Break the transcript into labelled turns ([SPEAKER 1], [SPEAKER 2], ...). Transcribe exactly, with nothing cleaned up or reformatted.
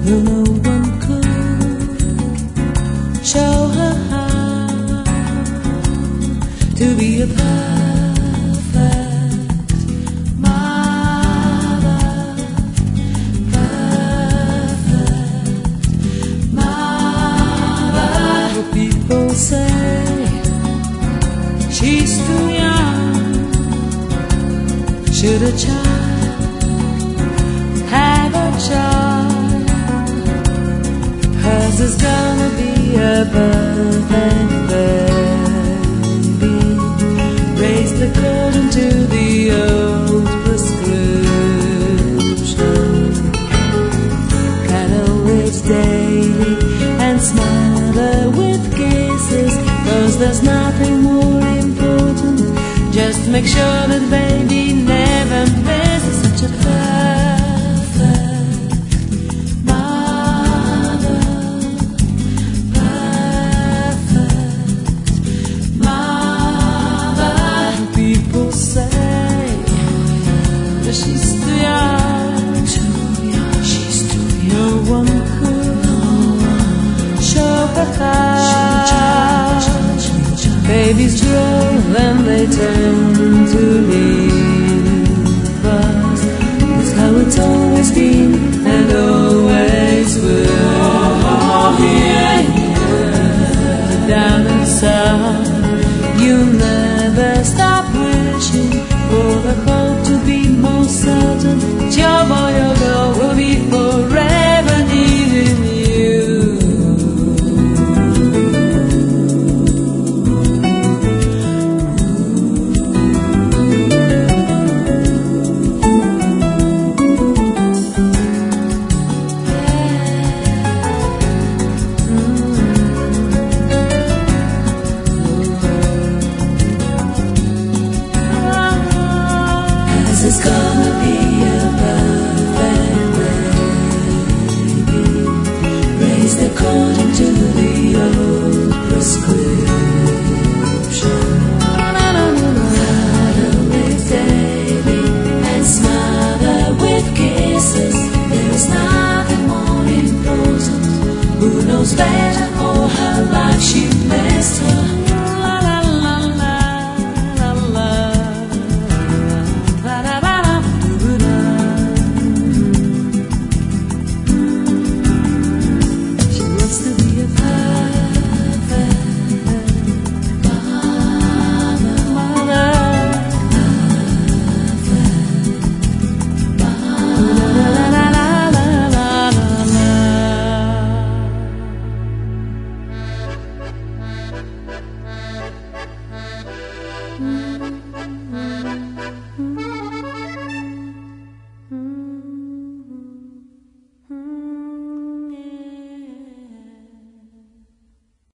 [SPEAKER 1] Well, no one could show her how to be a perfect mother, perfect mother. But people say she's too young. Should a child have a child, hers is gonna be a perfect baby, raised according to the old prescription. Cuddle it daily and smile her with kisses, 'cause there's nothing more important. Just make sure that baby never misses such a perfect mother, perfect mother. People say that she's too young, she's too young. No one could show her how. Babies grow and they turn to leave us. That's how it's always been and always will. Down inside, you never stop wishing for the hope to be more certain that your boy or girl will be forever needing you. It's gonna be a perfect baby, raised according to the old prescription. Cuddle with baby and smother with kisses. There is nothing more important. Who knows better all her life she missed her. Mm-hmm.